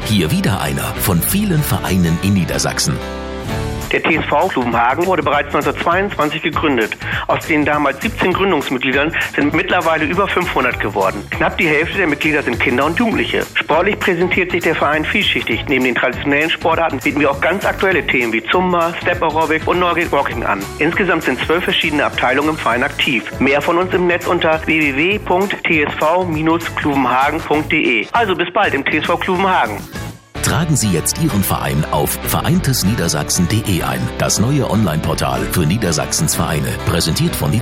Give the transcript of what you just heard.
Hier wieder einer von vielen Vereinen in Niedersachsen. Der TSV Kluvenhagen wurde bereits 1922 gegründet. Aus den damals 17 Gründungsmitgliedern sind mittlerweile über 500 geworden. Knapp die Hälfte der Mitglieder sind Kinder und Jugendliche. Sportlich präsentiert sich der Verein vielschichtig. Neben den traditionellen Sportarten bieten wir auch ganz aktuelle Themen wie Zumba, Step Aerobic und Nordic Walking an. Insgesamt sind 12 verschiedene Abteilungen im Verein aktiv. Mehr von uns im Netz unter www.tsv-kluvenhagen.de. Also bis bald im TSV Kluvenhagen. Tragen Sie jetzt Ihren Verein auf vereintesniedersachsen.de ein. Das neue Online-Portal für Niedersachsens Vereine. Präsentiert von